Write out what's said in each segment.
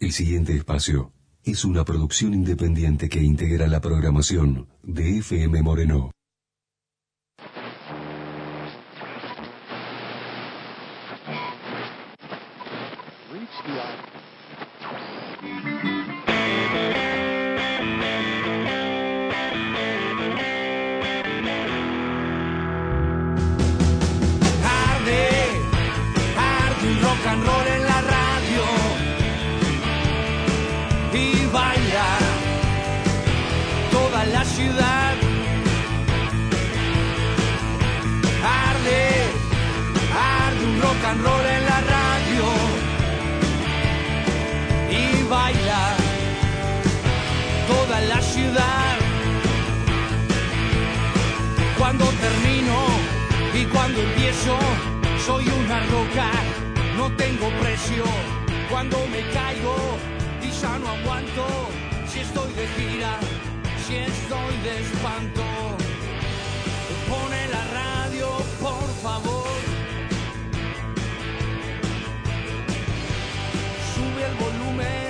El siguiente espacio es una producción independiente que integra la programación de FM Moreno. Cuando termino y cuando empiezo, soy una roca, no tengo precio. Cuando me caigo y ya no aguanto, si estoy de gira, si estoy de espanto, pone la radio, por favor. Sube el volumen,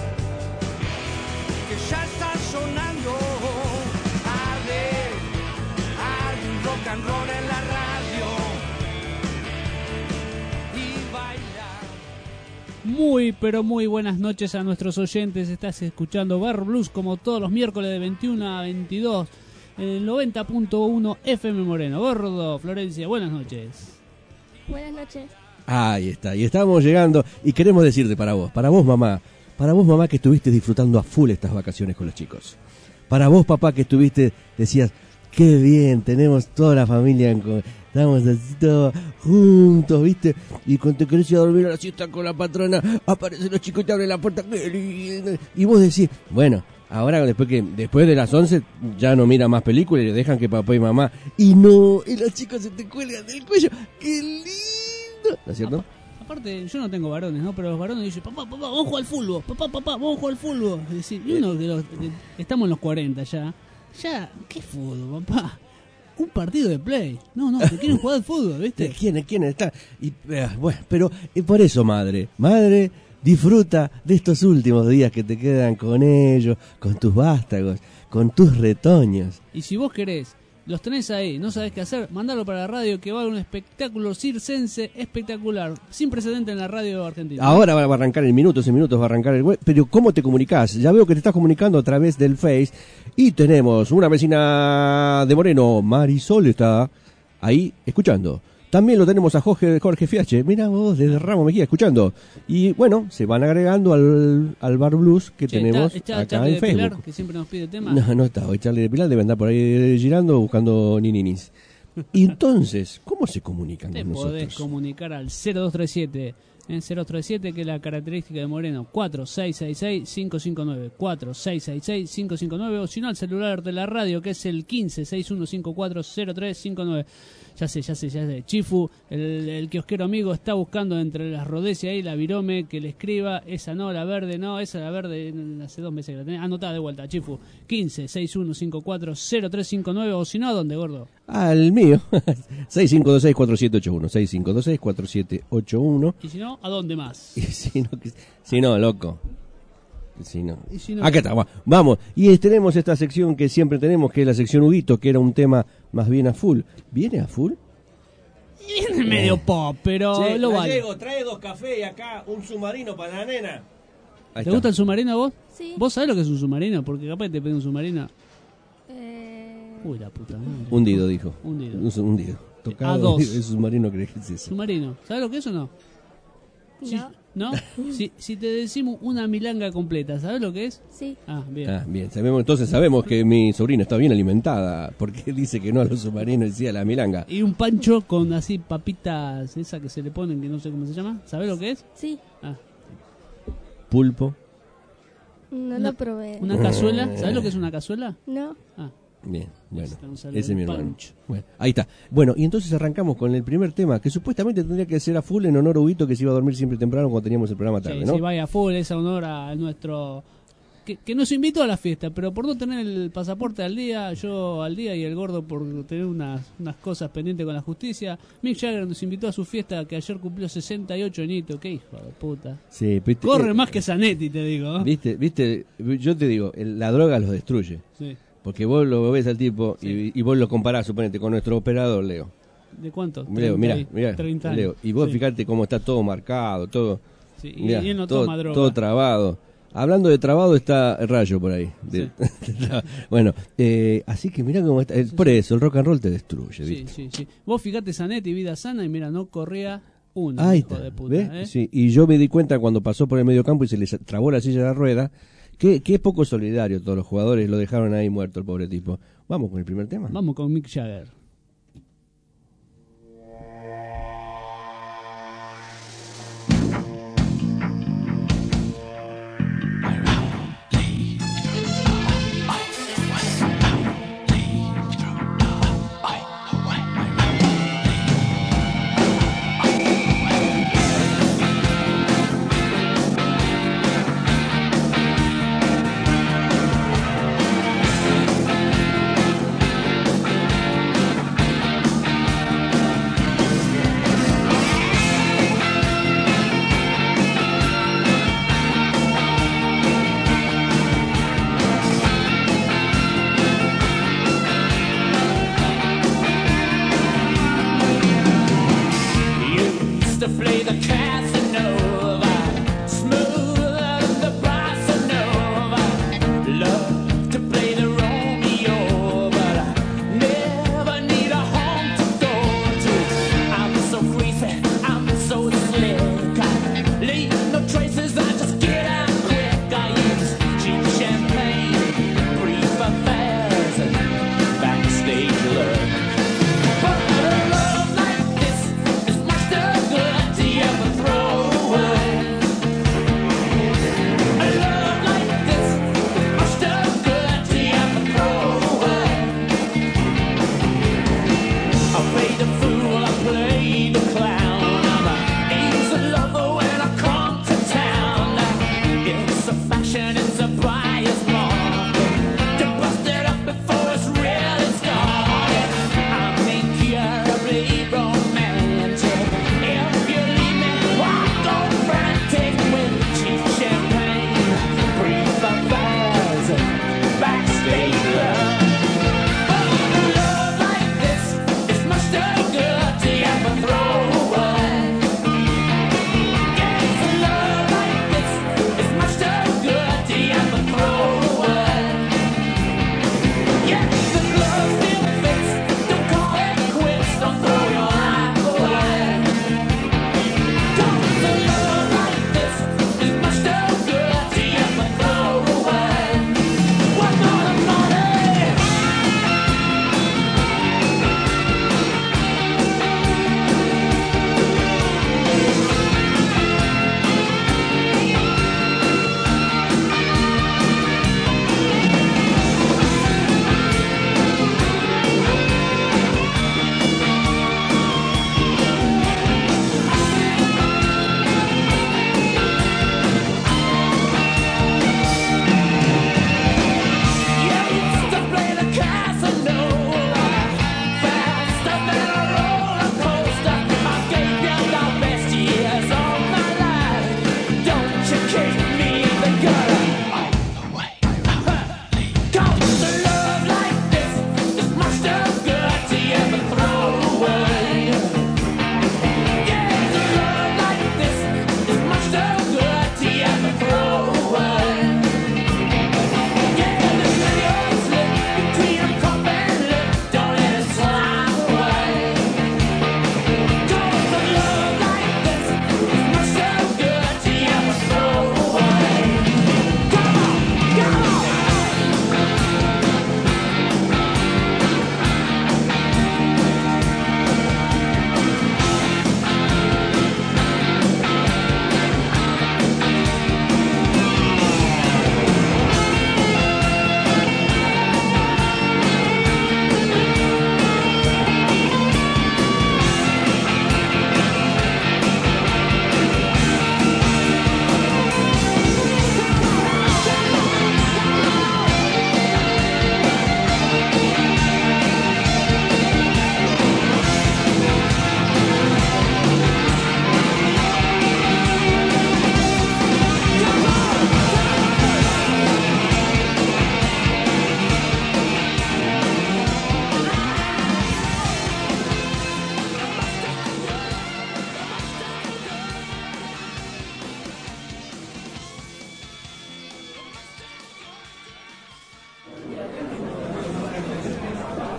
que ya está sonando. Rock and roll en la radio y baila. Muy pero muy buenas noches a nuestros oyentes. Estás escuchando Bar Blues como todos los miércoles de 21 a 22 en el 90.1 FM Moreno. Gordo, Florencia, buenas noches. Buenas noches. Ahí está, y estamos llegando y queremos decirte para vos mamá que estuviste disfrutando a full estas vacaciones con los chicos. Para vos papá que estuviste, decías, qué bien, tenemos toda la familia, estamos así todos juntos, ¿viste? Y cuando te querés ir a dormir a la siesta con la patrona, aparecen los chicos y te abren la puerta, qué lindo. Y vos decís, bueno, ahora después de las 11 ya no mira más películas y le dejan que papá y mamá, y los chicos se te cuelgan del cuello, qué lindo, ¿no es cierto? Aparte, yo no tengo varones, ¿no? Pero los varones dicen, papá, vamos a jugar al fútbol, papá, vamos a jugar al fútbol. Es decir, y uno que estamos en los 40 ya, ¿qué fútbol, papá? Un partido de play. No, te quieren jugar al fútbol, ¿viste? ¿Quién está? Y, bueno, pero por eso, madre, disfruta de estos últimos días que te quedan con ellos, con tus vástagos, con tus retoños. Y si vos querés, los tenés ahí, no sabés qué hacer, mandalo para la radio que va a haber un espectáculo circense espectacular, sin precedente en la radio argentina. Ahora va a arrancar en minutos va a arrancar el web, pero ¿cómo te comunicás? Ya veo que te estás comunicando a través del Face y tenemos una vecina de Moreno, Marisol, está ahí escuchando. También lo tenemos a Jorge Fiache, mira vos, desde Ramos Mejía, escuchando. Y bueno, se van agregando al Bar Blues que tenemos acá Charlie en Facebook. Pilar, que siempre nos pide temas. No está, hoy Charlie de Pilar debe andar por ahí girando buscando nininis. Y entonces, ¿cómo se comunican con nosotros? Te podés comunicar al 0237, 037, que es la característica de Moreno, 4666-559, 4666-559, o si no al celular de la radio, que es el 1561540359. Ya sé. Chifu, el kiosquero amigo, está buscando entre las rodecias ahí la virome que le escriba. Esa no, la verde no, esa la verde hace 2 meses que la tenés. Anotada de vuelta, Chifu. 1561540359, o si no, ¿a dónde, gordo? Al mío. 6526-4781. 6526-4781. Y si no, ¿a dónde más? Y si no, loco. Si no. Acá está, vamos. Y tenemos esta sección que siempre tenemos, que es la sección Huguito, que era un tema más bien a full. ¿Viene a full? Viene medio pop, pero che, lo vale. Trae 2 cafés y acá un submarino para la nena. ¿Te gusta el submarino a vos? Sí. ¿Vos sabés lo que es un submarino? Porque capaz te pedí un submarino. Uy, la puta madre. Hundido, dijo. Hundido. Tocado. A2. El submarino, ¿crees que es eso? Submarino. ¿Sabés lo que es o no? No. ¿No? si te decimos una milanga completa, ¿sabés lo que es? Sí. Bien. Sabemos que mi sobrina está bien alimentada, porque dice que no a los submarinos y sí a la milanga. Y un pancho con así papitas, esa que se le ponen, que no sé cómo se llama. ¿Sabés lo que es? Sí. Pulpo. No lo probé. ¿Una cazuela? ¿Sabés lo que es una cazuela? No. Bien, bueno, ese es mi hermano. Bueno, ahí está. Bueno, y entonces arrancamos con el primer tema, que supuestamente tendría que ser a full en honor a Huguito, que se iba a dormir siempre temprano cuando teníamos el programa tarde, ¿no? Sí, vaya a full, es a honor a nuestro que nos invitó a la fiesta, pero por no tener el pasaporte al día, yo al día y el gordo por tener unas cosas pendientes con la justicia, Mick Jagger nos invitó a su fiesta que ayer cumplió 68 añitos. Qué hijo de puta. Sí, ¿viste? Corre más que Zanetti, te digo. ¿Viste? Yo te digo, la droga los destruye. Sí. Porque vos lo ves al tipo Sí. y vos lo comparás, suponete, con nuestro operador, Leo. ¿De cuánto? Leo, mirá, 30 años. Leo. Y vos Sí. fíjate cómo está todo marcado, todo, Sí, mirá, y él no todo, toma droga. todo trabado. Hablando de trabado está el Rayo por ahí. Bueno, así que mirá cómo está. Por eso, el rock and roll te destruye, Sí, ¿viste? sí, sí. Vos fíjate Zanetti, vida sana, y mira, no corría uno, Ahí hijo está, de puta. ¿ves? Sí, y yo me di cuenta cuando pasó por el medio campo y se le trabó la silla de la rueda, que poco solidario todos los jugadores, lo dejaron ahí muerto el pobre tipo. Vamos con el primer tema. Vamos con Mick Jagger. To play the Casanova, smoother than the Bossa love to play the Romeo, but I never need a home to go to. I'm so crazy, I'm so slick, I leave no traces, I just get out quick. I use cheap champagne, brief affairs, and backstage love. But a love like this is much too good to ever throw away. A love like this is much too good to ever throw away. I played the fool, I played the clown. I'm an easy lover when I come to town. It's a fashion, it's a buyer's market to bust it up before it's really started. I'm incurably romantic. If you leave me, I'll go frantic with cheap champagne, brief affairs, and backstage love. But a love like this is much too good to ever throw away. Yes, a love like this is much too good to ever throw away. Yes, the glove still fits. Don't call it quits. Don't throw your life away. 'Cause a love like this is much too good to ever throw away. What's all the money? Yeah, used to play the Casanova, faster than a roller coaster. I gave you the best years of my life. Don't you kick me in the gutter. Cause a love like this is much too good to ever throw away. Yeah, a love like this is much too good to ever throw away. Yeah, the video's lit between a cup and lip. Don't let it slide away. 'Cause a love like this is much too good to ever throw away.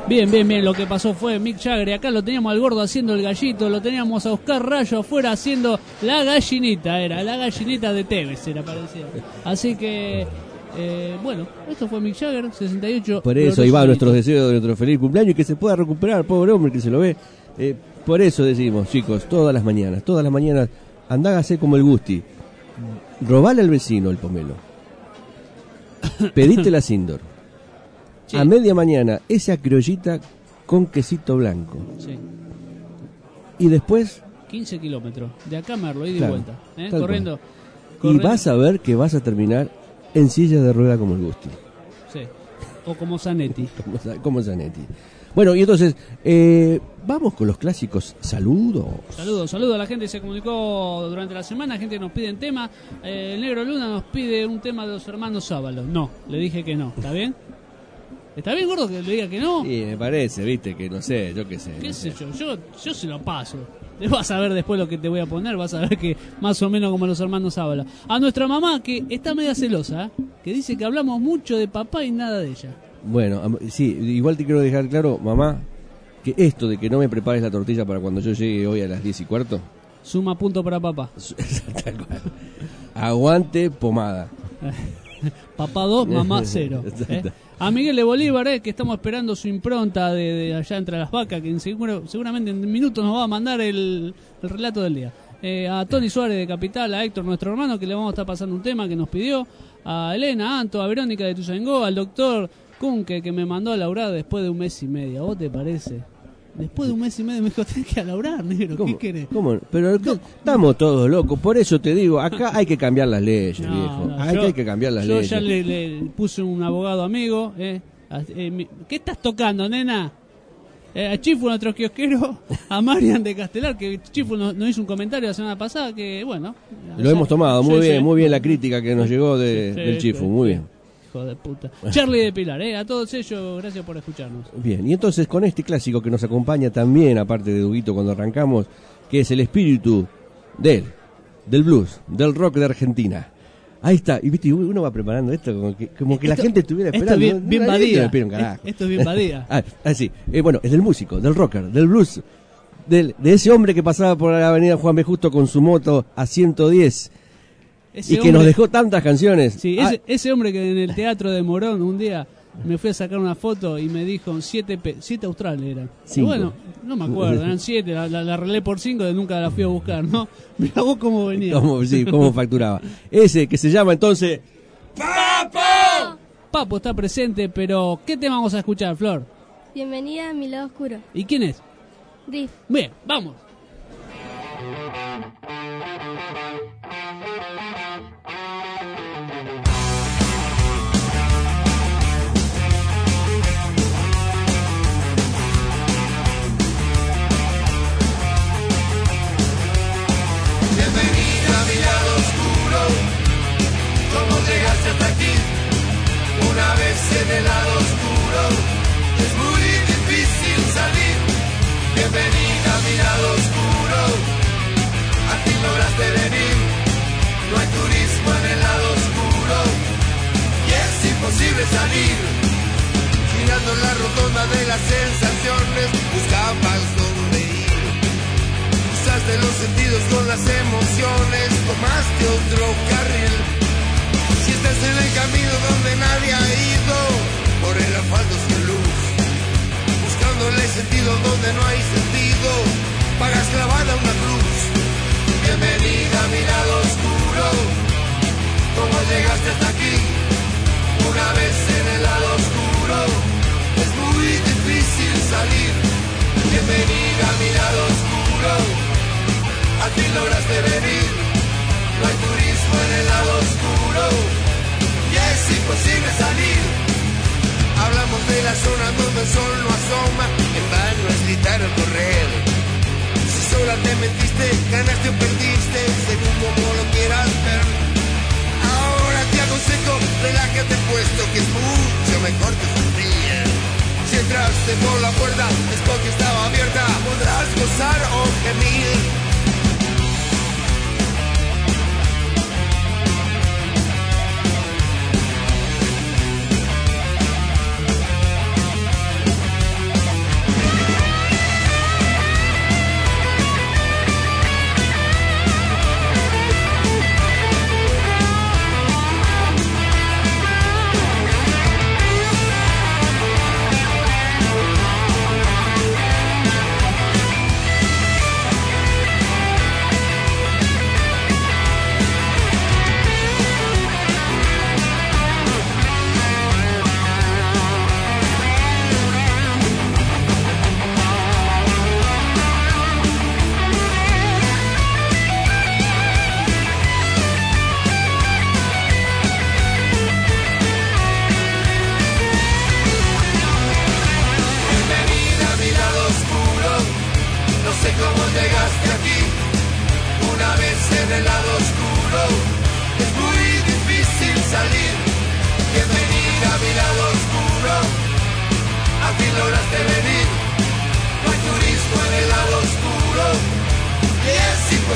Bien, bien, bien. Lo que pasó fue Mick Jagger. Acá lo teníamos al gordo haciendo el gallito. Lo teníamos a Oscar Rayo afuera haciendo la gallinita. Era la gallinita de Tevez, era parecida. Así que, bueno, esto fue Mick Jagger, 68. Por eso, ahí va nuestros deseos de nuestro feliz cumpleaños y que se pueda recuperar, pobre hombre que se lo ve. Por eso decimos, chicos, todas las mañanas, andá a hacer como el Gusti. Robale al vecino el pomelo. Pedite la Sindor. Sí. A media mañana, esa criollita con quesito blanco. Sí. Y después, 15 kilómetros. De acá a Merlo, ida y Claro, vuelta. tal Corriendo. y vas a ver que vas a terminar en silla de rueda como el Gusti. Sí. O como Zanetti. Como Zanetti. Bueno, y entonces, vamos con los clásicos saludos. Saludos a la gente que se comunicó durante la semana. Gente que nos pide un tema. El Negro Luna nos pide un tema de los hermanos Sábalos. No, le dije que no. ¿Está bien? ¿Está bien, gordo, que le diga que no? Sí, me parece, viste, que no sé, yo qué sé. ¿Qué no sé sé. yo se lo paso. Vas a ver después lo que te voy a poner, vas a ver que más o menos como los hermanos hablan. A nuestra mamá, que está media celosa, que dice que hablamos mucho de papá y nada de ella. Bueno, sí, igual te quiero dejar claro, mamá, que esto de que no me prepares la tortilla para cuando yo llegue hoy a las 10:15, Suma punto para papá. tal cual. Aguante pomada. Papá 2, mamá 0. A Miguel de Bolívar, que estamos esperando su impronta de allá entre las vacas, que seguramente en minutos nos va a mandar el relato del día. A Tony Suárez de Capital, a Héctor, nuestro hermano, que le vamos a estar pasando un tema que nos pidió. A Elena, a Anto, a Verónica de Tuzangó, al doctor Kunke, que me mandó a laburar después de un mes y medio. ¿A vos te parece? Después de un mes y medio me dijo, tenés que laburar, negro, ¿qué querés? ¿Cómo? Pero estamos todos locos, por eso te digo, acá hay que cambiar las leyes, viejo. Hay que cambiar las leyes. Yo ya le puse un abogado amigo. ¿Qué estás tocando, nena? A Chifu, nuestro kiosquero, a Marian de Castelar, que Chifu nos hizo un comentario la semana pasada, que bueno. Lo hemos tomado, muy bien la crítica que nos llegó del Chifu, muy bien. Hijo de puta. Charlie de Pilar, a todos ellos, gracias por escucharnos. Bien, y entonces con este clásico que nos acompaña también, aparte de Huguito cuando arrancamos, que es el espíritu del blues, del rock de Argentina. Ahí está, y viste, uno va preparando esto como que la gente estuviera esperando. Esto es bien Badía. Esto es bien Badía. Sí. Bueno, es del músico, del rocker, del blues, de ese hombre que pasaba por la avenida Juan B. Justo con su moto a 110 y que nos dejó tantas canciones. Sí, ese hombre que en el teatro de Morón un día me fui a sacar una foto y me dijo 7 australes eran. Y bueno, no me acuerdo, eran 7, la arreglé por 5, de nunca la fui a buscar, ¿no? Mirá vos cómo venía. Cómo facturaba. Ese que se llama entonces ¡Papo! Papo está presente, pero ¿qué tema vamos a escuchar, Flor? Bienvenida a mi lado oscuro. ¿Y quién es? Riff. Bien, vamos. Bienvenida a mi lado oscuro. ¿Cómo llegaste hasta aquí? Una vez en el lado oscuro es muy difícil salir. Bienvenida a mi lado oscuro. Aquí lograste venir. No hay turismo en el lado oscuro y es imposible salir. Girando en la rotonda de las sensaciones, buscabas dónde ir. Usaste los sentidos con las emociones, tomaste otro carril. Si estás en el camino donde nadie ha ido, por el asfalto sin luz, buscándole sentido donde no hay sentido, pagas clavada una cruz. Bienvenida a mi lado oscuro. ¿Cómo llegaste hasta aquí? Una vez en el lado oscuro es muy difícil salir. Bienvenida a mi lado oscuro. Aquí lograste venir. No hay turismo en el lado oscuro y es imposible salir. Hablamos de la zona donde el sol no asoma, en vano es gritar o correr. Si sola te metiste, ganaste o perdiste, según como lo quieras ver. Ahora te aconsejo, relájate puesto que es mucho mejor que sonreír. Si entraste por la puerta es porque estaba abierta, podrás gozar o gemir.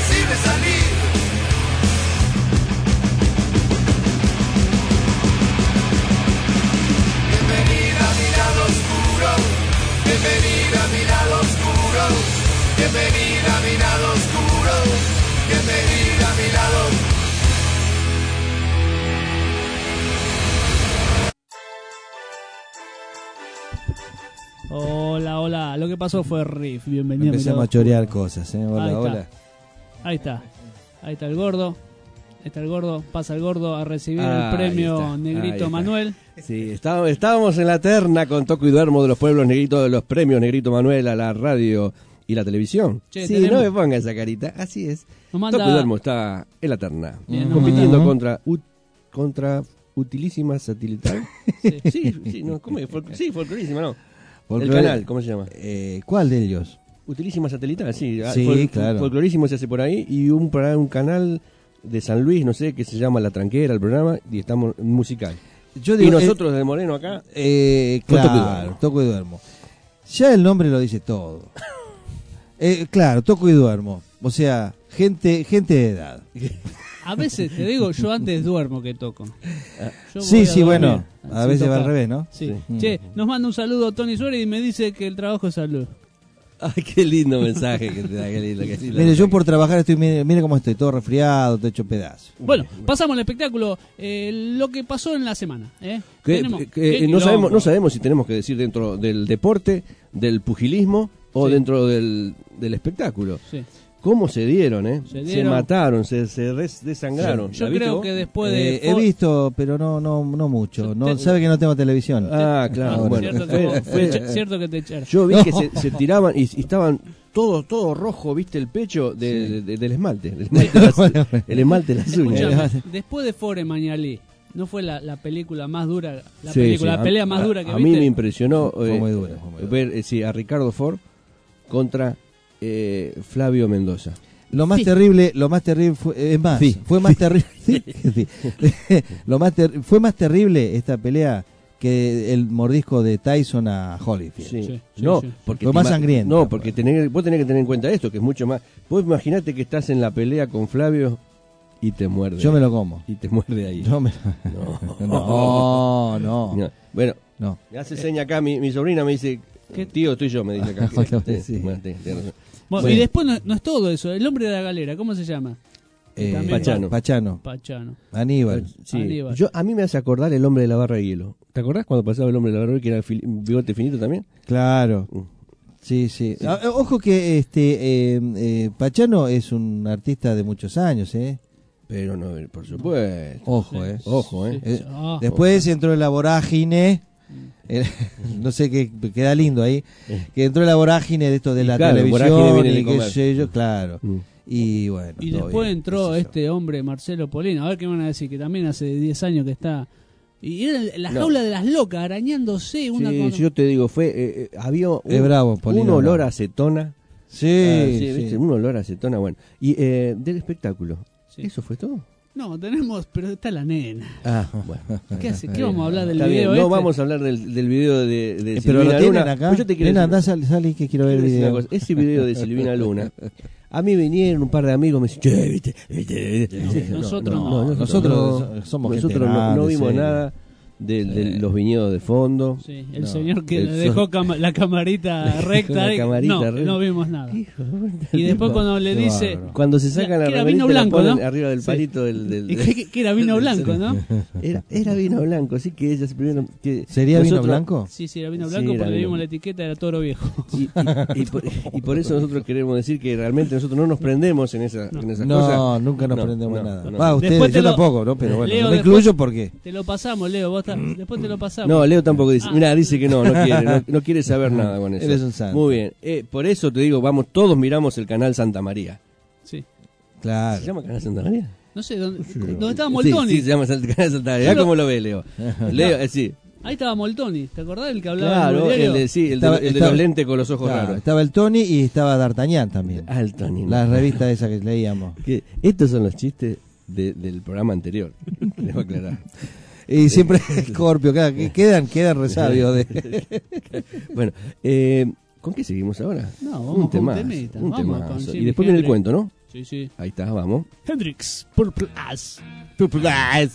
imposible salir. Bienvenida a mi lado oscuro, bienvenida a mi lado oscuro, bienvenida a mi lado oscuro, bienvenida a mi lado. Hola, hola. Lo que pasó fue Riff. Bienvenido. Empezamos a chorear cosas, Ahí Hola, está. hola. Ahí está. Ahí está el gordo. Ahí está el gordo. Pasa el gordo a recibir Ahí el premio está, ahí Negrito está. Manuel. Sí, estábamos en la terna con Toco y Duermo de los pueblos negritos, de los premios Negrito Manuel a la radio y la televisión. Che, sí, tenemos- no me ponga esa carita, así es. Nos manda- Toco y Duermo está en la terna, Bien, nos compitiendo manda- contra Utilísima Satelital. Sí. sí, no, ¿cómo es? Folclorísima, no. Folclore- El canal, ¿cómo se llama? ¿Cuál de ellos? Utilísima Satelital, sí. Sí, claro. Folclorísimo se hace por ahí y un canal de San Luis, no sé, que se llama La Tranquera, el programa, y estamos musical. Yo Y nosotros de Moreno acá, Con Toco y claro, Duermo. Toco y Duermo. Ya el nombre lo dice todo. Claro, Toco y Duermo. O sea, gente de edad. A veces, te digo, yo antes duermo que toco. Yo Sí, voy a sí, dormir, bueno. A sin veces va al tocar. revés, ¿no? Sí. Sí. Che, nos manda un saludo Tony Suárez y me dice que el trabajo es salud. ay, qué lindo mensaje que te da, qué lindo. Mire, yo por trabajar estoy, mire cómo estoy, todo resfriado, todo hecho pedazo. Bueno, pasamos al espectáculo. Lo que pasó en la semana. Tenemos- Que qué no quilombo. sabemos si tenemos que decir dentro del deporte, del pugilismo o Sí. dentro del espectáculo. Sí. ¿Cómo se dieron, Se Se dieron. mataron, se desangraron. Yo ¿La viste creo vos? que después de... He visto, pero no mucho. No, sabe que no tengo televisión. Ah, claro, Ah, bueno. cierto, que vos- cierto que te echaron. Yo vi No. que se tiraban y estaban todo rojo, ¿viste? El pecho del esmalte. El esmalte de las uñas. Escuchame, después de Fore Mañalí, ¿no fue la película más dura, la Sí, película, sí, la pelea más dura que a viste? mí me impresionó Fue muy dura, fue muy dura. ver sí, a Ricardo Ford contra Flavio Mendoza. Lo más Sí. terrible fue, es más, Sí. fue más terrible, sí. Fue más terrible esta pelea que el mordisco de Tyson a Holyfield. Sí. Sí, sí, No, sí. porque Fue te más ima- sangriento. No, porque vos tenés que tener en cuenta esto, que es mucho más. Vos imaginate que estás en la pelea con Flavio y te muerde. Yo me lo como. Y te muerde ahí. Yo me No. no. No. Bueno, No. me hace seña acá, mi sobrina me dice, ¿Qué? tío, estoy yo, me dice acá. Sí. Bueno, tenés razón. Bueno, Bueno. y después no es todo eso. El hombre de la galera, ¿cómo se llama? También Pachano. Pachano. Aníbal. Sí. Aníbal. A mí me hace acordar el hombre de la barra de hielo. ¿Te acordás cuando pasaba el hombre de la barra de hielo, que era un bigote finito también? Claro. Sí, sí. Ojo que Pachano es un artista de muchos años, Pero no, por supuesto. Ojo, Sí. Ojo, Sí, Eh, sí. Ah, Después entró en la vorágine. No sé qué queda lindo ahí. Que entró en la vorágine de esto de Y la claro, vorágine televisión viene de y qué comer. sé yo, claro. Mm. Y bueno. y todo después bien, entró qué sé yo. este hombre, Marcelo Polino. A ver qué me van a decir, que también hace 10 años que está. Y era la No. jaula de las locas, arañándose una Sí, con... yo te digo, había Es bravo, Polino, un olor bravo. a acetona. Sí, Sí, sí. ¿viste? Un olor a acetona, bueno. Y del espectáculo, Sí. ¿eso fue todo? No, tenemos, pero está la nena. Ah, bueno. ¿Qué hace? ¿Qué vamos a hablar del Está bien, video no este? vamos a hablar del video de Pero lo Silvina tienen Luna. acá. Pues yo te quiero Nena, decir- andá, salí que quiero ver el quiero decir una video. cosa. Ese video de Silvina Luna, a mí vinieron un par de amigos, me dicen, che, viste. Nosotros Nosotros somos gente nosotros no grande, vimos seria. nada de los viñedos de fondo. Sí, el No, señor que el le dejó la camarita recta. La camarita no, recta. no vimos nada. Y después cuando le Qué dice... bárbaro. Cuando se sacan la Que era remerita, vino blanco, la ponen ¿no? arriba del Sí. palito del Y que era vino blanco, ¿no? Era vino blanco, así que ellas primero que ¿Sería vino nosotros- blanco? Sí, era vino Sí, blanco era porque vino. vimos la etiqueta, era toro viejo. Y por eso nosotros queremos decir que realmente nosotros no nos prendemos en esas cosas. No, nunca nos No, prendemos no, nada. no. Va, ustedes, Después te yo lo- tampoco, ¿no? Pero bueno, Leo, no me después- incluyo porque... Te lo pasamos, Leo. Después te lo pasamos. No, Leo tampoco dice. Ah. Mira, dice que no quiere, no quiere saber nada con eso. Él es un santo. Muy bien. Por eso te digo, vamos, todos miramos el canal Santa María. Sí. Claro. ¿Se llama canal Santa María? No sé, ¿dónde estaba Sí, Moltoni? sí, se llama canal Santa María. Yo lo- ¿Cómo lo ve, Leo? Leo, sí. Ahí estaba Moltoni. ¿Te acordás del que hablaba en Claro, el el de, sí, el de, Estaba- el de estaba- los lentes con los ojos Claro, raros. estaba el Tony y estaba D'Artagnan también. Ah, el Tony. La revista esa que leíamos. Que estos son los chistes del programa anterior. Les voy a aclarar. Y siempre Scorpio, quedan resabios de... Bueno, ¿con qué seguimos ahora? No, vamos con un temita. Un Vamos temazo. con Y Jimi después viene el Hendrix. cuento, ¿no? Sí, sí. Ahí está, vamos. Hendrix, Purple Ass. Purple Eyes.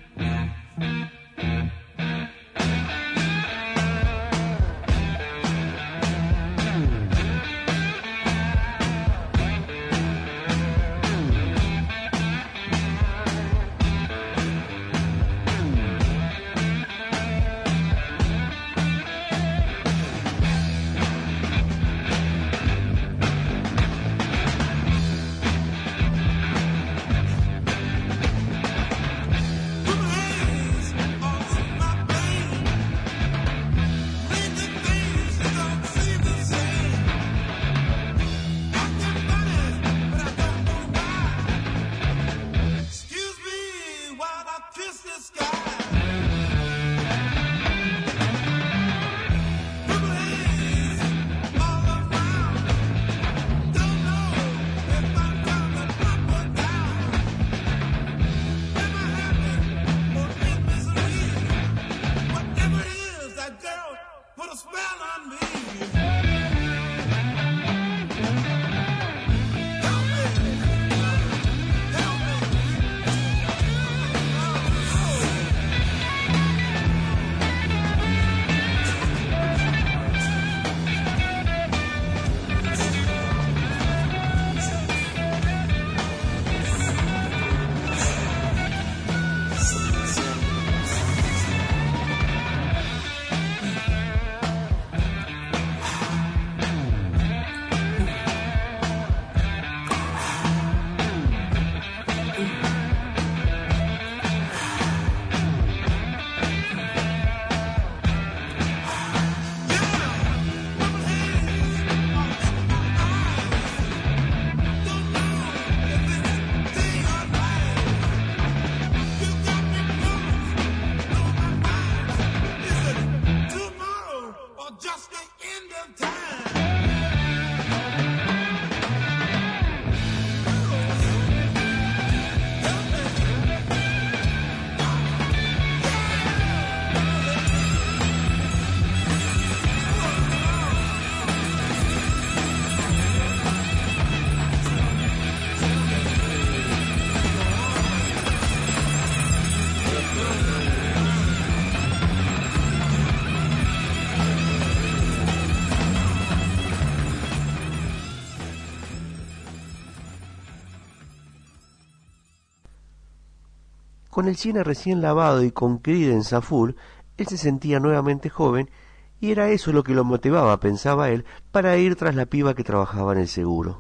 Con el Siena recién lavado y con Creedence a full, él se sentía nuevamente joven, y era eso lo que lo motivaba, pensaba él, para ir tras la piba que trabajaba en el seguro.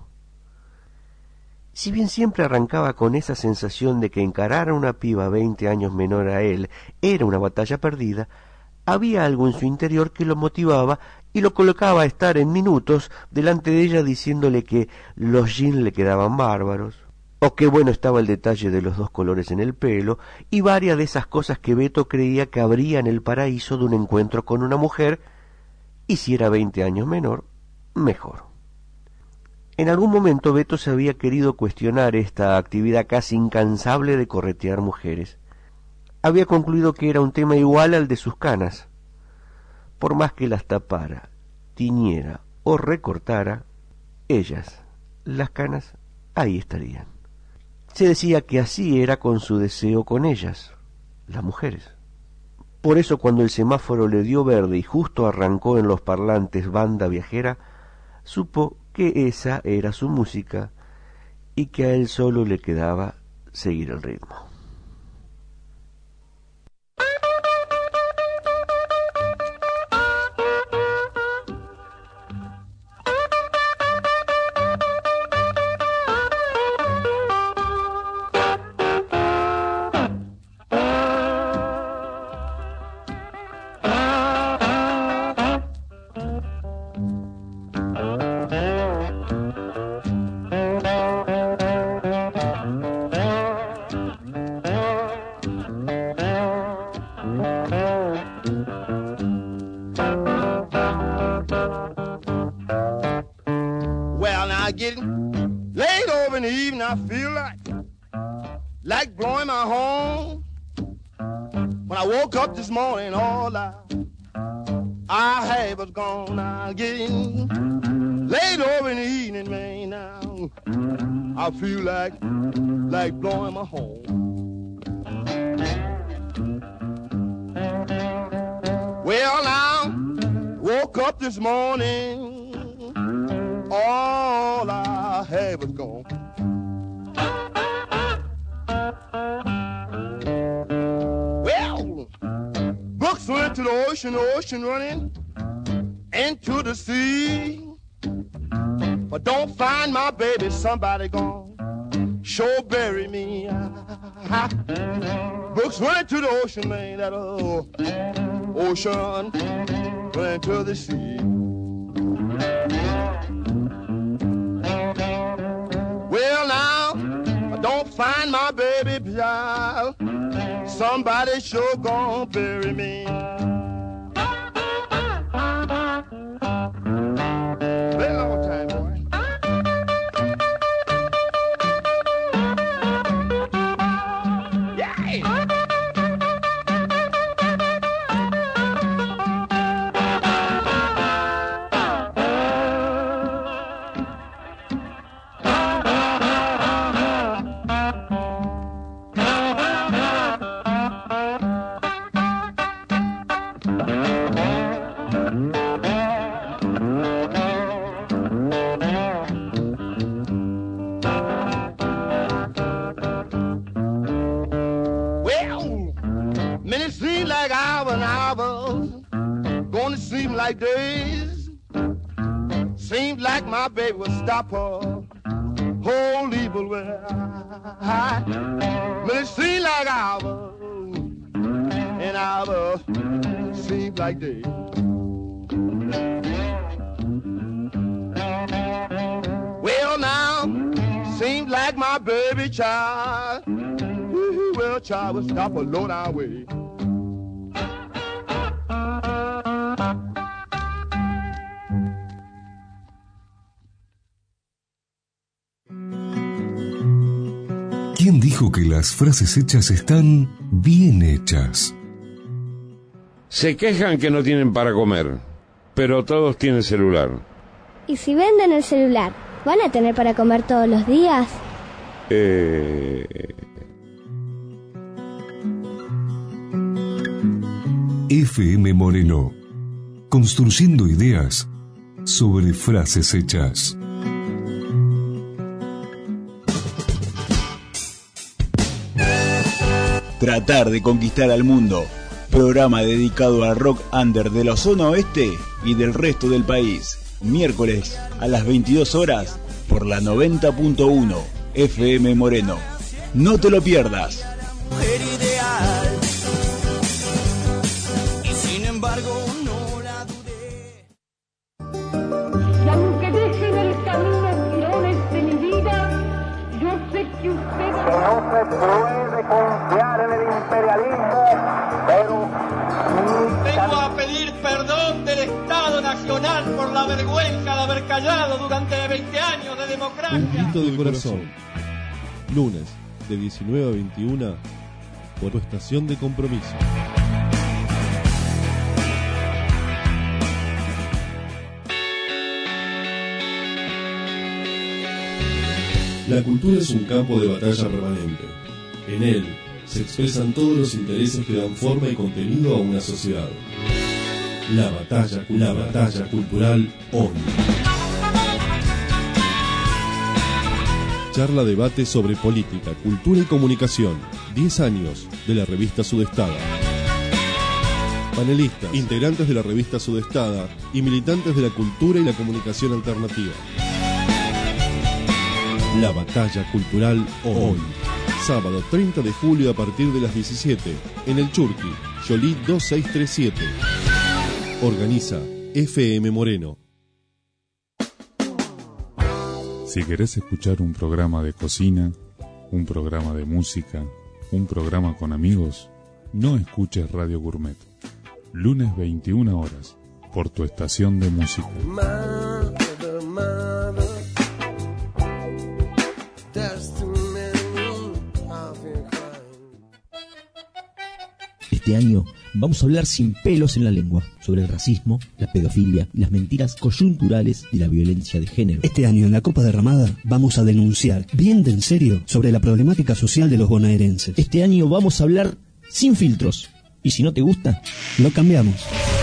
Si bien siempre arrancaba con esa sensación de que encarar a una piba 20 años menor a él era una batalla perdida, había algo en su interior que lo motivaba y lo colocaba a estar en minutos delante de ella diciéndole que los jeans le quedaban bárbaros, o qué bueno estaba el detalle de los 2 colores en el pelo, y varias de esas cosas que Beto creía que habría en el paraíso de un encuentro con una mujer, y si era 20 años menor, mejor. En algún momento Beto se había querido cuestionar esta actividad casi incansable de corretear mujeres. Había concluido que era un tema igual al de sus canas. Por más que las tapara, tiñera o recortara, ellas, las canas, ahí estarían. Se decía que así era con su deseo con ellas, las mujeres. Por eso cuando el semáforo le dio verde y justo arrancó en los parlantes Banda Viajera, supo que esa era su música y que a él solo le quedaba seguir el ritmo. Getting late over in the evening, I feel like blowing my horn. When I woke up this morning, all I had was gone. Now getting late over in the evening, man. Now I feel like blowing my horn. Well, now, woke up this morning, all I have is gone. Well, books went to the ocean running into the sea. But don't find my baby, somebody gone sure bury me. Books went to the ocean, man, that ocean went to the sea. Well, now, don't find my baby, child, somebody sure gonna bury me. Been a long time, boy. Like days, seemed like my baby would stop her whole evil way. But it seemed like hours, and hours seemed like days. Well, now, seemed like my baby child, well, child would stop her low down way. ¿Quién dijo que las frases hechas están bien hechas? Se quejan que no tienen para comer, pero todos tienen celular. ¿Y si venden el celular, van a tener para comer todos los días? FM Moreno, construyendo ideas sobre frases hechas. Tratar de conquistar al mundo. Programa dedicado al rock under de la zona oeste y del resto del país. Miércoles a las 22 horas por la 90.1 FM Moreno. No te lo pierdas. Mujer ideal. Y sin embargo no la dudé. Y aunque dejen el camino tirones de mi vida, yo sé que usted... No se puede confiar en el imperialismo, pero... Vengo a pedir perdón del Estado Nacional por la vergüenza de haber callado durante 20 años de democracia. Un grito del corazón. Lunes, de 19 a 21, por tu estación de compromiso. La cultura es un campo de batalla permanente. En él se expresan todos los intereses que dan forma y contenido a una sociedad. La batalla cultural hoy. Charla debate sobre política, cultura y comunicación. 10 años de la revista Sudestada. Panelistas, integrantes de la revista Sudestada y militantes de la cultura y la comunicación alternativa. La batalla cultural hoy. Sábado 30 de julio a partir de las 17 en el Churqui, Yolí 2637. Organiza FM Moreno. Si querés escuchar un programa de cocina, un programa de música, un programa con amigos, no escuches Radio Gourmet. Lunes 21 horas, por tu estación de música. Este año vamos a hablar sin pelos en la lengua sobre el racismo, la pedofilia y las mentiras coyunturales de la violencia de género. Este año en la Copa Derramada vamos a denunciar bien de en serio sobre la problemática social de los bonaerenses. Este año vamos a hablar sin filtros. Y si no te gusta, lo cambiamos.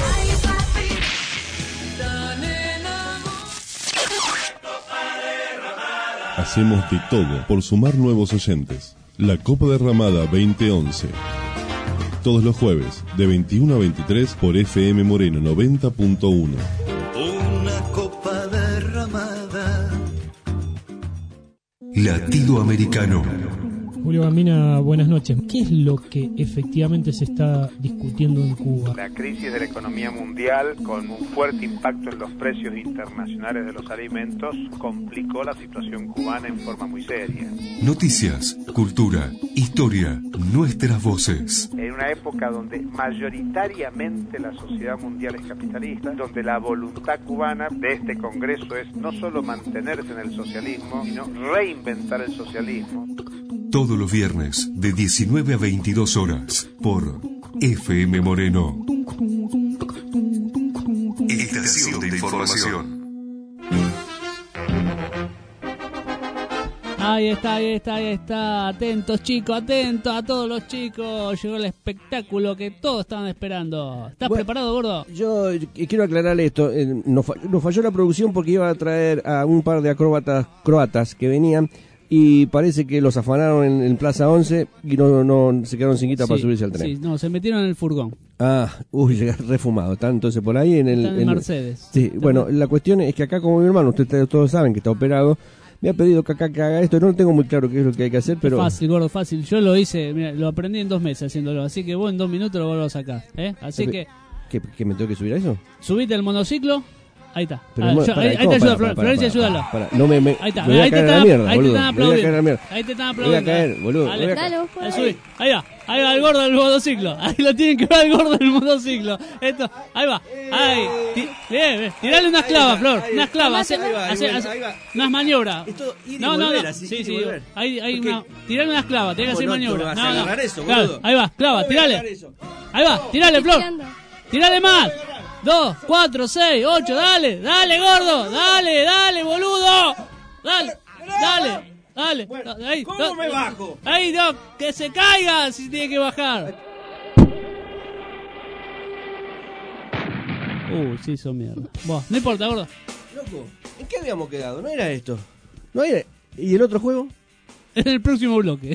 Hacemos de todo por sumar nuevos oyentes. La Copa Derramada 2011. Todos los jueves, de 21 a 23 por FM Moreno 90.1. Una copa derramada. Latido Americano. Julio Gambina, buenas noches. ¿Qué es lo que efectivamente se está discutiendo en Cuba? La crisis de la economía mundial, con un fuerte impacto en los precios internacionales de los alimentos, complicó la situación cubana en forma muy seria. Noticias, cultura, historia, nuestras voces. En una época donde mayoritariamente la sociedad mundial es capitalista, donde la voluntad cubana de este Congreso es no solo mantenerse en el socialismo, sino reinventar el socialismo. Todos los viernes, de 19 a 22 horas, por FM Moreno. Estación de información. Ahí está. Atentos, chicos, atentos a todos los chicos. Llegó el espectáculo que todos estaban esperando. ¿Estás preparado, gordo? Yo quiero aclararle esto. Nos falló la producción porque iba a traer a un par de acróbatas croatas que venían. Y parece que los afanaron en Plaza 11 y no se quedaron sin guita para subirse al tren. Sí, no, se metieron en el furgón. Llegar refumado. Están entonces por ahí en el Mercedes. Sí, bueno, la cuestión es que acá, como mi hermano, ustedes todos saben que está operado, me ha pedido que haga esto. No tengo muy claro qué es lo que hay que hacer, pero... Fácil, gordo, fácil. Yo lo hice, mira, lo aprendí en 2 meses haciéndolo. Así que vos en 2 minutos lo vuelvo a sacar. Así que... ¿Que me tengo que subir a eso? Subite el monociclo. Ahí está. Ahí te ayuda, Florencia, ayúdalo. Ahí está. Ahí te están aplaudiendo. Ahí te están aplaudiendo. Voy a caer, boludo. Dale, ahí va el gordo del motociclo. Ahí lo tienen que ver el gordo del motociclo. Ahí va. Tirale unas clavas, Flor. Unas clavas. Unas maniobras. No. Sí. Tirale unas clavas. Tiene que hacer maniobras. Ahí va, clava, tirale. Ahí va, tirale, Flor. Tirale más. 2, 4, 6, 8, dale, gordo, dale, boludo, dale, ahí, ¿cómo me bajo? Ahí, no, que se caiga si tiene que bajar. Se hizo mierda. No importa, gordo. Loco, ¿en qué habíamos quedado? ¿No era esto? ¿No era? ¿Y el otro juego? En el próximo bloque.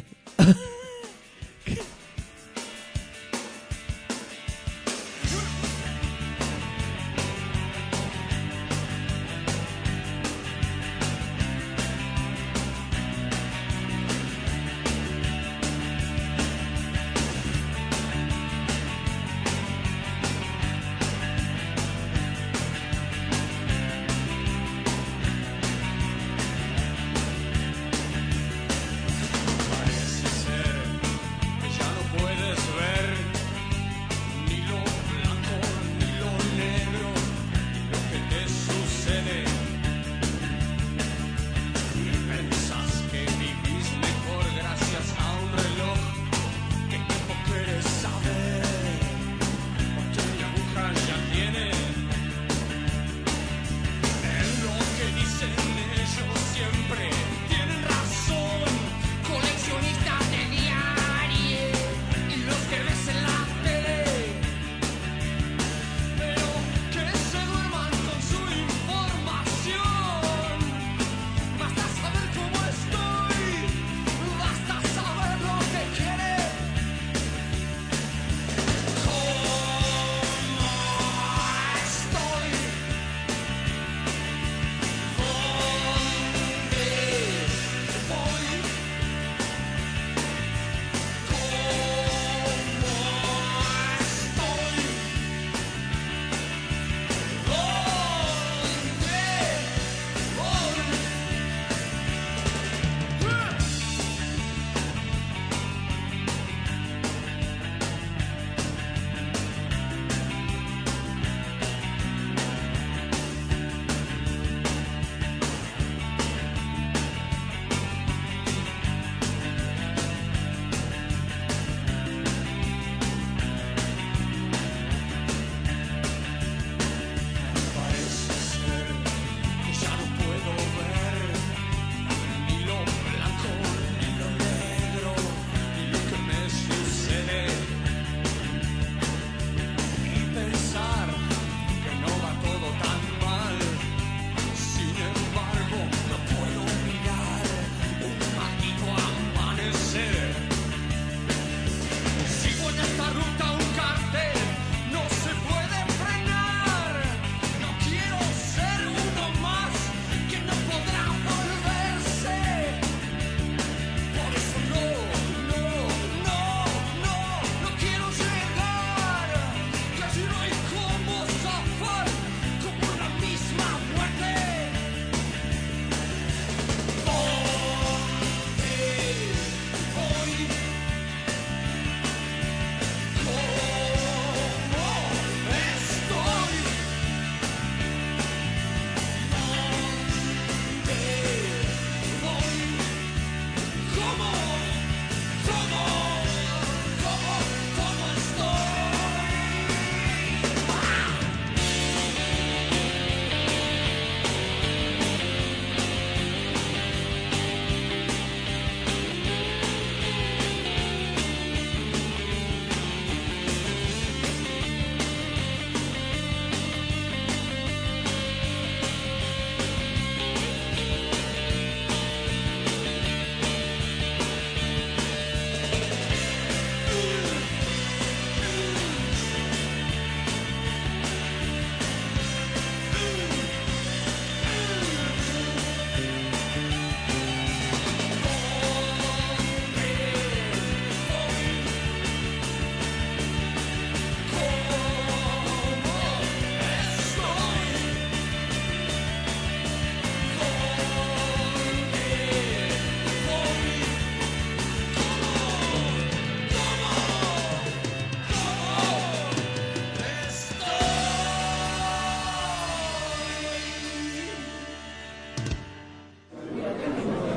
Parece ser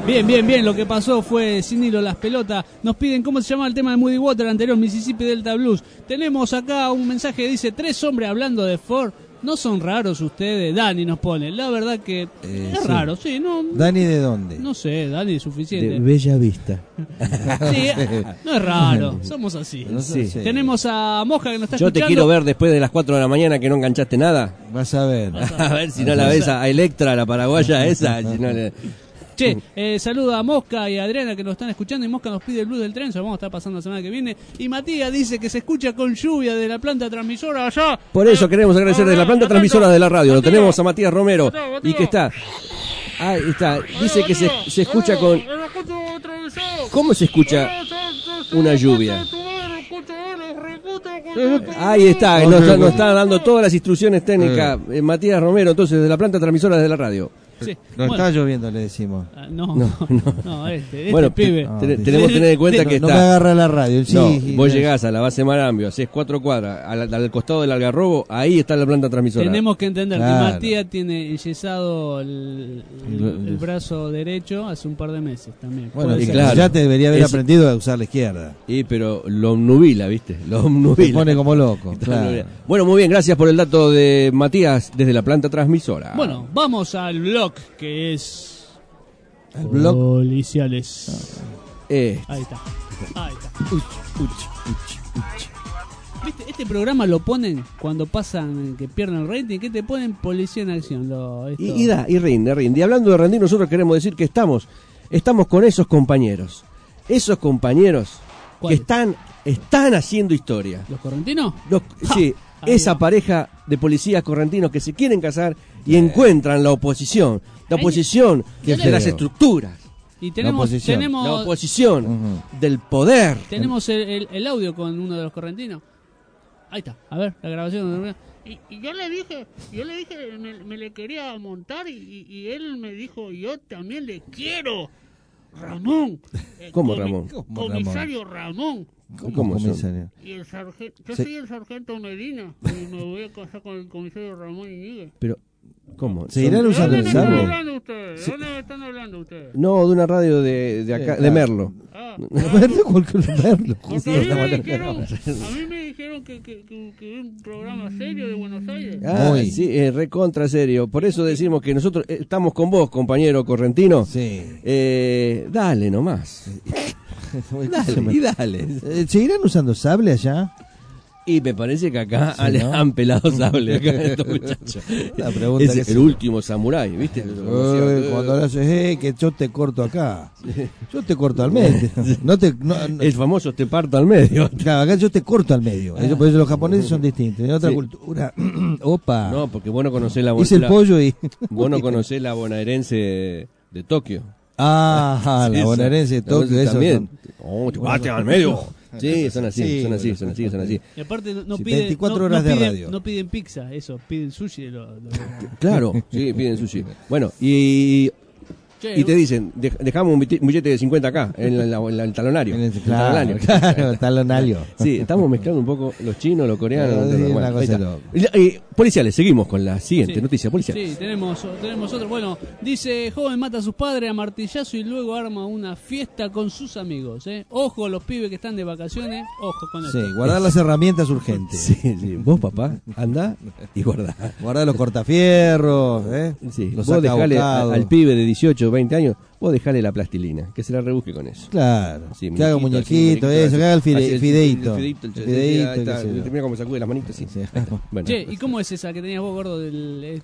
Bien, lo que pasó fue Sin Hilo Las Pelotas. Nos piden cómo se llama el tema de Muddy Water anterior, Mississippi Delta Blues. Tenemos acá un mensaje que dice: 3 hombres hablando de Ford. ¿No son raros ustedes? Dani nos pone. La verdad que es raro, sí. No, ¿Dani de dónde? No sé, Dani es suficiente. De Bella Vista. Sí, no es raro, somos así. Sí. Tenemos a Mosca que nos está Yo escuchando. te quiero ver después de las 4 de la mañana que no enganchaste nada. Vas a ver. A ver si no la ves a Electra, la paraguaya esa. Si no Che, saluda a Mosca y a Adriana que nos están escuchando, y Mosca nos pide el blues del tren, se lo vamos a estar pasando la semana que viene. Y Matías dice que se escucha con lluvia de la planta transmisora allá. Por eso queremos agradecer de la planta transmisora de la radio. Lo tenemos a Matías Romero. Y que está. Ahí está. Dice que se escucha con. ¿Cómo se escucha una lluvia? Ahí está. Nos está dando todas las instrucciones técnicas Matías Romero, entonces, de la planta transmisora de la radio. Sí. No está lloviendo, le decimos. No, este bueno, pibe. Tenemos que tener en cuenta que no está. me agarra la radio. Sí, vos llegás a la base Marambio, haces 4 cuadras al costado del Algarrobo, ahí está la planta transmisora. Tenemos que entender Claro. que Matías tiene enyesado el brazo derecho hace un par de meses también. Bueno, Puede y ser. claro, ya te debería haber aprendido a usar la izquierda. Pero lo obnubila, ¿viste? Lo obnubila. Se pone como loco. Claro. Bueno, muy bien, gracias por el dato de Matías desde la planta transmisora. Bueno, vamos al blog que es el blog policiales. Ahí está. ¿Viste? Este programa lo ponen cuando pasan que pierden el rating. ¿Qué te ponen? Policía en acción. Y rinde. Y hablando de rendir, nosotros queremos decir que estamos con esos compañeros. Esos compañeros que están haciendo historia. ¿Los correntinos? Sí, esa pareja de policías correntinos que se quieren casar y encuentran la oposición. La oposición de las estructuras. Y tenemos la oposición del poder. Tenemos el audio con uno de los correntinos. Ahí está, a ver, la grabación. Y yo le dije, me le quería montar y él me dijo, yo también le quiero. Ramón. ¿Cómo Ramón? Comisario Ramón. ¿Cómo comisario? Y el sargento, yo soy el sargento Medina y me voy a casar con el comisario Ramón Iñiguez. Pero, ¿cómo? ¿Se irán usando el sable? ¿De dónde están hablando ustedes? No, de una radio de acá, de Merlo. Merlo. A mí me dijeron que un programa serio de Buenos Aires. Sí, recontra serio. Por eso decimos que nosotros estamos con vos, compañero correntino. Sí. Dale nomás. Dale. ¿Seguirán usando sable allá? Y me parece que acá han pelado sable acá estos muchachos. La pregunta es el último samurái, ¿viste? Cuando le haces, que yo te corto acá. Yo te corto al medio. El famoso te parto al medio. Claro, acá yo te corto al medio. Por eso los japoneses son distintos. En otra cultura. Opa. No, porque vos no conocés la hice el pollo y vos no conocés la bonaerense de Tokio. La bonaerense de Tokio. Eso también. Te parten al medio. Sí, son así. Y aparte no piden 24 horas de radio. No piden pizza, piden sushi. Claro, sí, piden sushi. Bueno, y te dicen, dejamos un billete de 50 acá, en el talonario. Claro, talonario. Sí, estamos mezclando un poco los chinos, los coreanos. Una cosa policiales, seguimos con la siguiente noticia. Policiales. Sí, tenemos otro. Bueno, dice, joven mata a sus padres a martillazo y luego arma una fiesta con sus amigos. Ojo, los pibes que están de vacaciones, ojo con eso. Sí, guardar las herramientas urgentes. Sí. Vos, papá, andá y guardá. Guardá los cortafierros, Sí, los vos dejale sacabocados. al pibe de 18 20 años, vos dejale la plastilina, que se la rebusque con eso. Claro, sí, que haga un muñequito, eso, que haga el fideíto. El fideíto, mira cómo sacude las manitos, sí. Bueno. Che, ¿y cómo es esa que tenías vos, gordo, del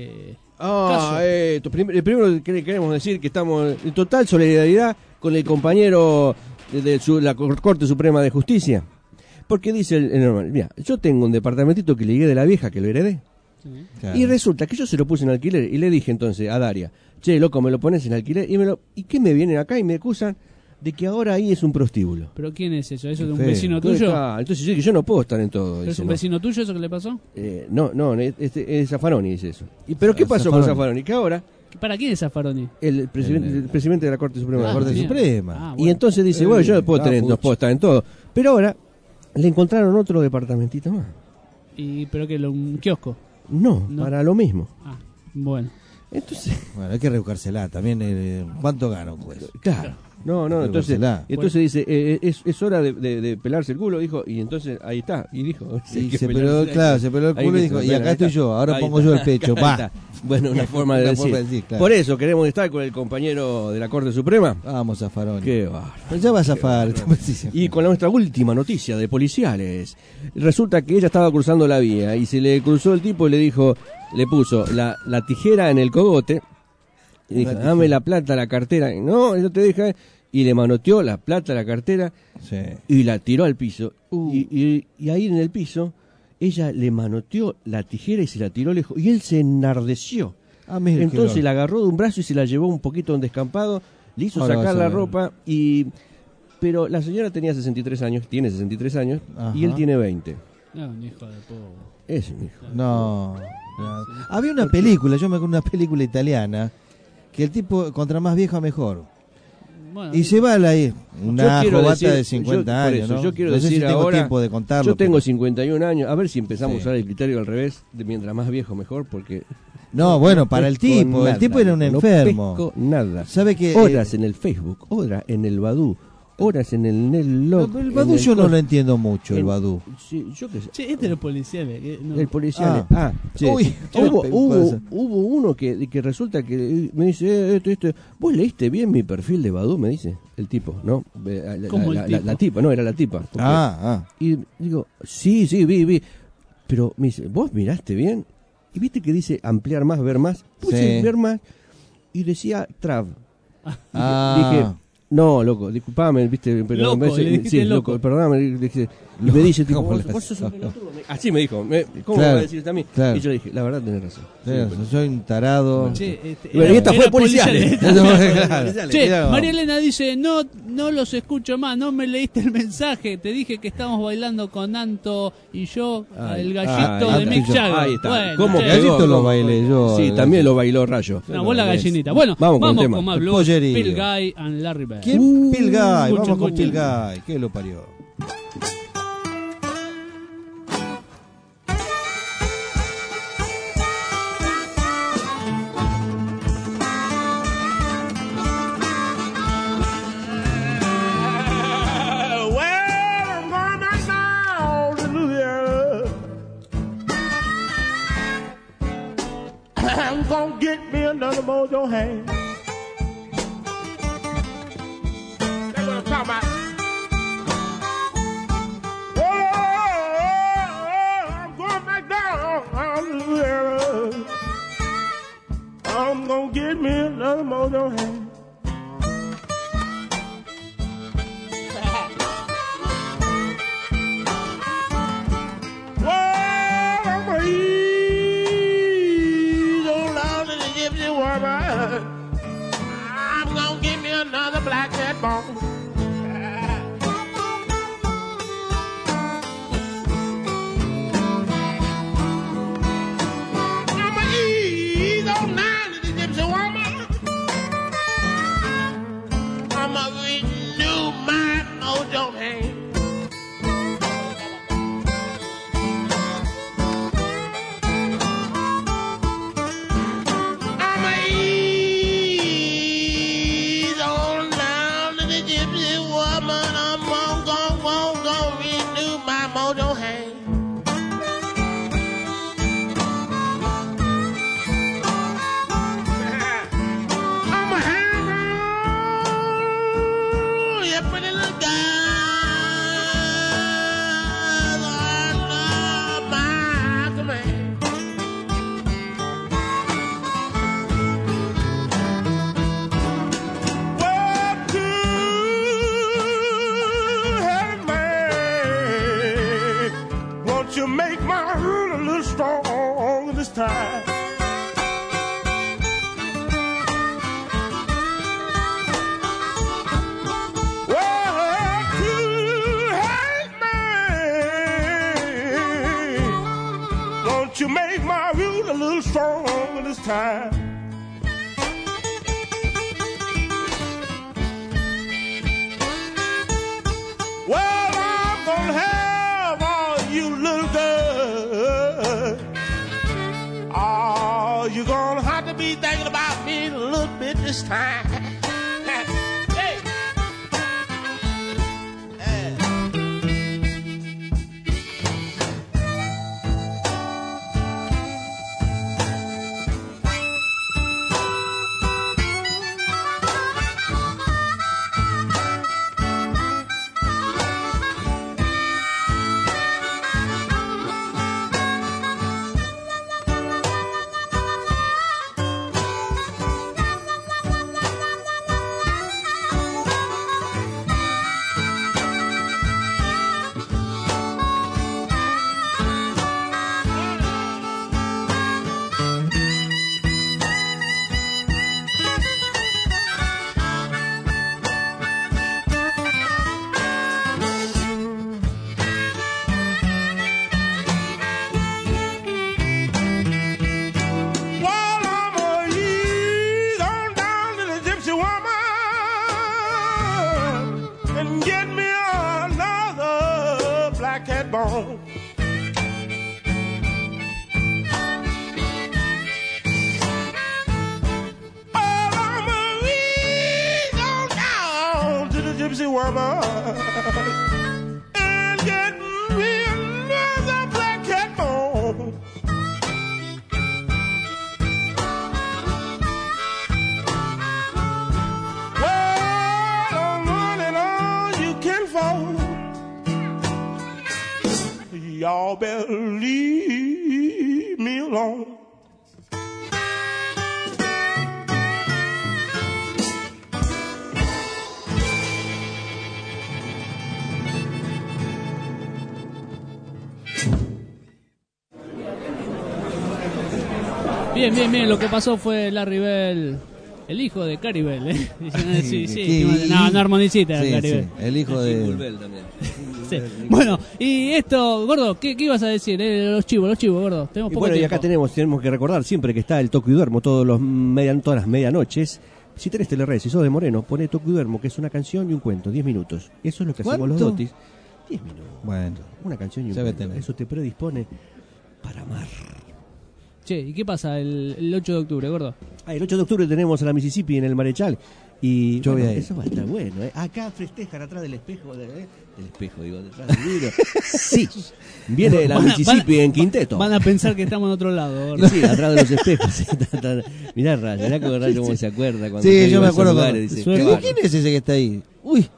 caso? Primero queremos decir que estamos en total solidaridad con el compañero de la Corte Suprema de Justicia. Porque dice el normal, mira, yo tengo un departamentito que le llegué de la vieja, que lo heredé. Claro. Y resulta que yo se lo puse en alquiler y le dije entonces a Daria, che, loco, me lo pones en alquiler ¿y qué me vienen acá y me acusan de que ahora ahí es un prostíbulo? ¿Pero quién es eso? ¿Eso de un vecino tuyo? Entonces yo, que yo no puedo estar en todo. ¿Es un vecino tuyo eso que le pasó? No, es Zaffaroni, dice eso. ¿Pero qué pasó con Zaffaroni? Que ahora... ¿Para quién es Zaffaroni? El presidente de la Corte Suprema. Suprema. Y entonces dice, bueno, yo no puedo estar en todo. Pero ahora le encontraron otro departamentito más. ¿Pero qué? ¿Un kiosco? No, para lo mismo. Bueno. Entonces, bueno, hay que rebuscársela también. ¿Cuánto gano, pues? Claro. No, entonces dice, es hora de pelarse el culo, dijo, y entonces ahí está, y dijo. Se peló el culo y dijo, y acá estoy yo, ahora pongo yo el pecho, va. Bueno, una forma de decir. Claro. Por eso queremos estar con el compañero de la Corte Suprema. Vamos, Zaffaroni. Qué bárbaro. Pues ya va a zafar. Y con nuestra última noticia de policiales. Resulta que ella estaba cruzando la vía y se le cruzó el tipo y le puso la tijera en el cogote. Y dijo, dame la plata, la cartera. No te deja. Y le manoteó la plata, la cartera, y la tiró al piso. Y ahí en el piso, ella le manoteó la tijera y se la tiró lejos. Y él se enardeció. Entonces la agarró de un brazo y se la llevó un poquito a un descampado, le hizo sacar la ropa. Pero la señora tenía 63 años, tiene 63 años, y él tiene 20. No, un hijo de pobre. Es un hijo. No. Había una película, yo me acuerdo de una película italiana, que el tipo, contra más viejo, mejor. Bueno, y se va ahí, una jovata de 50 años, ¿no? Yo quiero no sé decir si tengo ahora, tiempo de contarlo. Yo tengo 51 años, a ver si empezamos a usar el criterio al revés, de mientras más viejo mejor, porque... No, bueno, para el tipo era un enfermo. No pesco nada. ¿Sabe que horas en el Facebook, horas en el Badoo, horas en el Netlog. El Badoo yo no lo entiendo mucho, el Badoo. Sí, yo qué sé. Che, este es el policial. No. El policial. Sí. Uy, hubo uno que resulta que me dice, ¿vos leíste bien mi perfil de Badoo? Me dice el tipo, ¿no? La tipa, no, era la tipa. Y digo, sí, vi. Pero me dice, ¿vos miraste bien? Y viste que dice ampliar más, ver más. Puse ver más y decía Trav. Dije, no, loco, disculpame, viste, pero loco, loco, perdóname, y me dice, tipo, vos sos un pelotudo. Así me dijo, ¿cómo me va a decir también? Claro. Y yo le dije, la verdad tenés razón. Soy un tarado. Bueno, y esta fue policial. Che, María Elena dice, no los escucho más, no me leíste el mensaje, te dije que estamos bailando con Anto y yo, el gallito de Mick Jagger. Ahí está. Bueno, ¿Cómo el gallito lo bailé yo? Sí, también lo bailó Rayo. No, vos la gallinita. Bueno, vamos con más blues. Phil Guy and Larry Bird. ¿Quién? Phil Guy, vamos con Phil Guy. ¿Qué lo parió? I'm gonna get me another mojo hand. That's what I'm talking about. I'm going back down. I'm gonna get me another mojo hand. I'm gonna give me another black cat bone. I'ma ease on down to the gypsy woman. I'ma renew my mojo hand. Make my root a little strong this time. Well, to hate me, won't you make my root a little strong this time? Well, I'm gonna have all you little girls. Oh, you're gonna have to be thinking this time. Hey. Bone. Oh, I'ma ease on down to the gypsy woman and get me another black cat bone. Well, I'm running all you can afford. Y'all better leave me alone. Bien, bien, bien. Lo que pasó fue Larry Bell, el hijo de Cary Bell, ¿eh? Sí. No armonicita, sí, Cary Bell. Sí, el hijo de... Bell también. Sí. Bueno, y esto, Gordo, ¿qué ibas a decir? Los chivos, Gordo. Tenemos poco Bueno, y tiempo. acá tenemos que recordar siempre que está el Toco y Duermo todas las medianoches. Si tenés Telered, si sos de Moreno, poné Toco y Duermo, que es una canción y un cuento, 10 minutos. Eso es lo que hacemos los dotis. 10 minutos. Bueno. Una canción y un cuento. Eso te predispone para amar. Che, ¿y qué pasa el 8 de octubre, Gordo? El 8 de octubre tenemos a la Mississippi en el Marechal. Y yo bueno, eso va a estar bueno, ¿eh? Acá festejan atrás del espejo, detrás del vidrio. Sí, viene la Mississippi en quinteto. Van a pensar que estamos en otro lado, Gordo. Sí, atrás de los espejos. Mirá Raya, cómo se acuerda cuando sí, yo me acuerdo dice, ¿quién es ese que está ahí? Uy,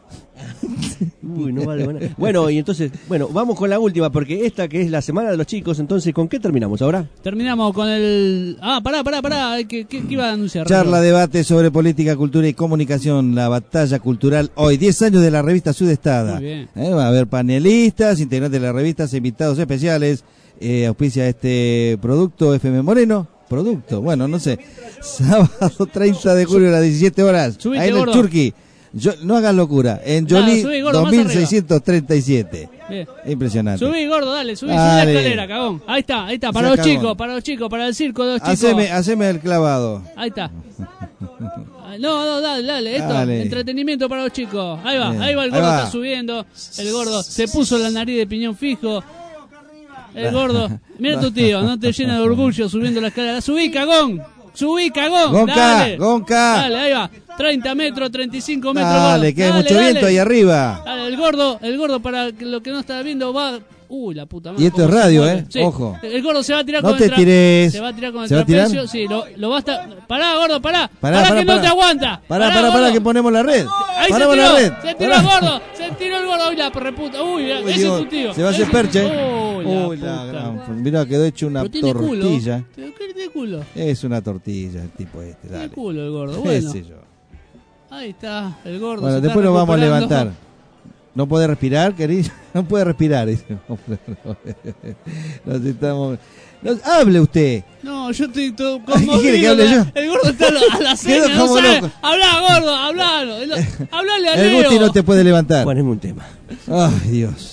no vale nada. Bueno, y entonces, vamos con la última, porque esta que es la semana de los chicos, entonces, ¿con qué terminamos ahora? Terminamos con el... pará, ¿qué iba a anunciar? Charla, debate sobre política, cultura y comunicación, la batalla cultural hoy, 10 años de la revista Sudestada. Muy bien. Va a haber panelistas, integrantes de la revista, invitados especiales, auspicia este producto FM Moreno. Bueno, no sé, sábado 30 de julio a las 17 horas, Subite, ahí en Gordo. el Churqui. No hagan locura, en Jolie 2637. Bien. Impresionante. Subí, Gordo, subí la escalera, cagón. Ahí está, para los chicos, para el circo de los chicos. Haceme el clavado. Ahí está. No, dale, entretenimiento para los chicos. Ahí va el Gordo, está subiendo. El Gordo se puso la nariz de piñón fijo. El Gordo, mira tu tío, no te llena de orgullo subiendo la escalera. Subí, cagón. Gonca. Dale, ahí va. 30 metros, 35 metros. Dale, que hay mucho viento ahí arriba. Dale, el gordo, para lo que no está viendo, va. Uy, la puta madre. Y esto es radio, sí. Ojo. El Gordo se va a tirar no con te el tires. Se va a tirar con el ¿Se va a trapecio. tirar? Sí, lo va a estar. Pará, Gordo, pará que pará. no te aguanta. Pará, que ponemos la red. Ahí Paramos la red. Se tiró el Gordo. Se tiró el Gordo. Uy, la reputa. Uy, ese es tu tío. Se va a hacer perche. Uy, la gran. Mirá, quedó hecho una tortilla. ¿Qué tiene culo? Es una tortilla el tipo este. Dale. Tiene culo el Gordo. ¿Qué Bueno. sé yo? Ahí está, el Gordo. Bueno, se después está nos vamos a recuperando. levantar. ¿No puede respirar, querido? No puede respirar. Nos estamos... ¡Hable usted! No, yo estoy todo ¿Qué quiere que conmovido. hable yo? El Gordo está a la seña, Quedo no como sabe. loco. Hablá, Gordo, hablalo. Hablale a El Leo. Gusti no te puede levantar. Poneme un tema. ¡Ay, Dios!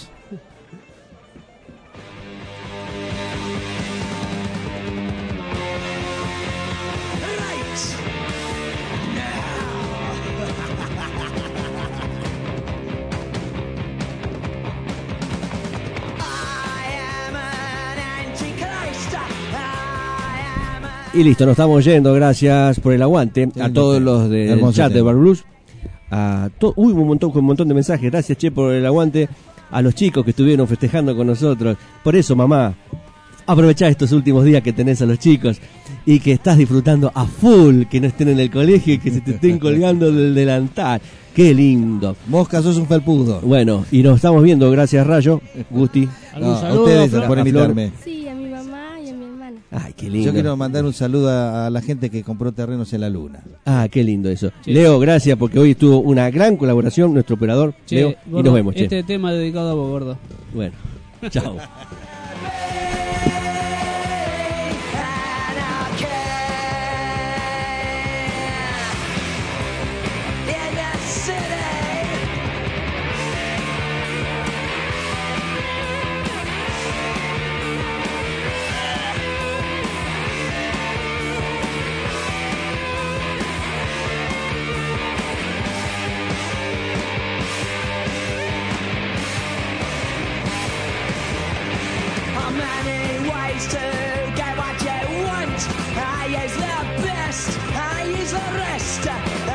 Y listo, nos estamos yendo. Gracias por el aguante. A todos los del chat de Bar Blues. Uy, un montón de mensajes. Gracias, Che, por el aguante. A los chicos que estuvieron festejando con nosotros. Por eso, mamá, aprovechá estos últimos días que tenés a los chicos y que estás disfrutando a full, que no estén en el colegio y que se te estén colgando del delantal. Qué lindo. Mosca, sos un felpudo. Bueno, y nos estamos viendo. Gracias, Rayo. Gusti. A ustedes por invitarme. Sí, a mi mamá y a mi hermana. Ay, qué lindo. Yo quiero mandar un saludo a la gente que compró terrenos en la luna. Ah, qué lindo eso. Sí. Leo, gracias porque hoy estuvo una gran colaboración, nuestro operador, Che, Leo, gordo, y nos vemos, Che. Este tema dedicado a vos, gordo. Bueno, chao. I use the best, I use the rest.